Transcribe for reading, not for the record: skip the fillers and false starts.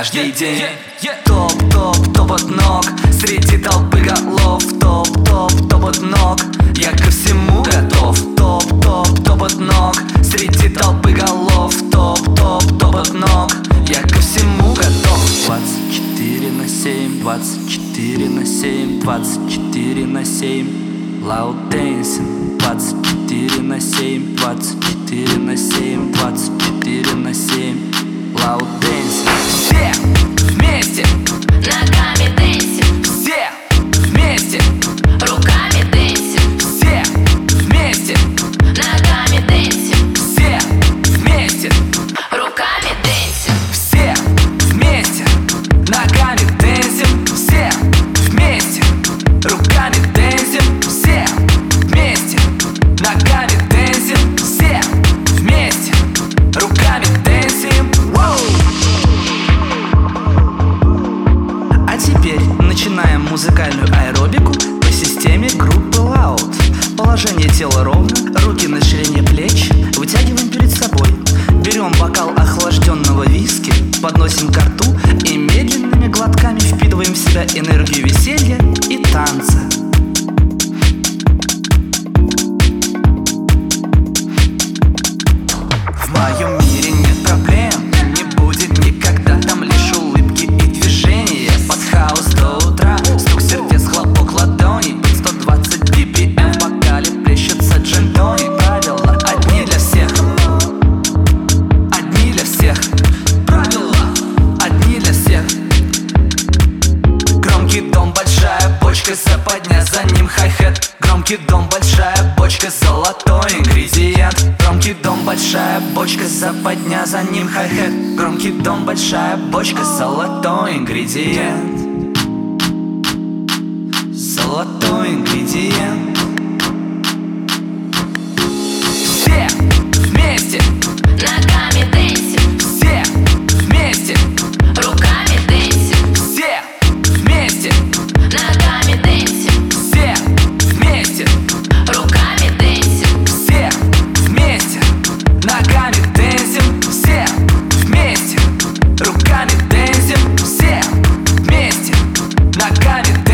каждый день. Топ-топ-топот ног среди толпы голов. Топ-топ-топот ног, я ко всему готов. Топ-топ-топот ног среди толпы голов. Топ-топ-топот ног, я ко всему готов. 24/7, 24/7, 24/7 Loud dancing. 24/7, 24/7, 24/7 Loud dancing. Все вместе ногами дэнсим, все вместе руками дэнсим, все вместе ногами дэнсим, все вместе руками дэнсим, все вместе ногами дэнсим, все вместе руками дэнсим, все вместе ногами дэнсим, все вместе руками дэнсим. А теперь начинаем музыкальную аэробику по системе группы Loud. Положение тела ровно, руки на ширине плеч, вытягиваем перед собой. Берем бокал охлажденного виски, подносим ко рту и медленными глотками впитываем в себя энергию веселья и танца. В моем мире нет проблем, не будет никогда. Там лишь улыбки и движения. Под хаос до утра, стук сердец, хлопок ладоней. Под 120 BPM в бокале плещется джин-тоник. Правила одни для всех, одни для всех. Правила одни для всех. Громкий дом, большая бочка, западня, за ним хай-хет. Громкий дом, большая бочка, золотой ингредиент. Громкий дом, большая бочка, западня, за ним хай-хет. Громкий дом, большая бочка, золотой ингредиент. Золотой ингредиент. Все вместе ногами дэнсим, все вместе руками дэнсим, все вместе ногами дэнсим, все вместе руками дэнсим, все вместе ногами дэнсим, все вместе руками дэнсим, все вместе ногами дэнсим.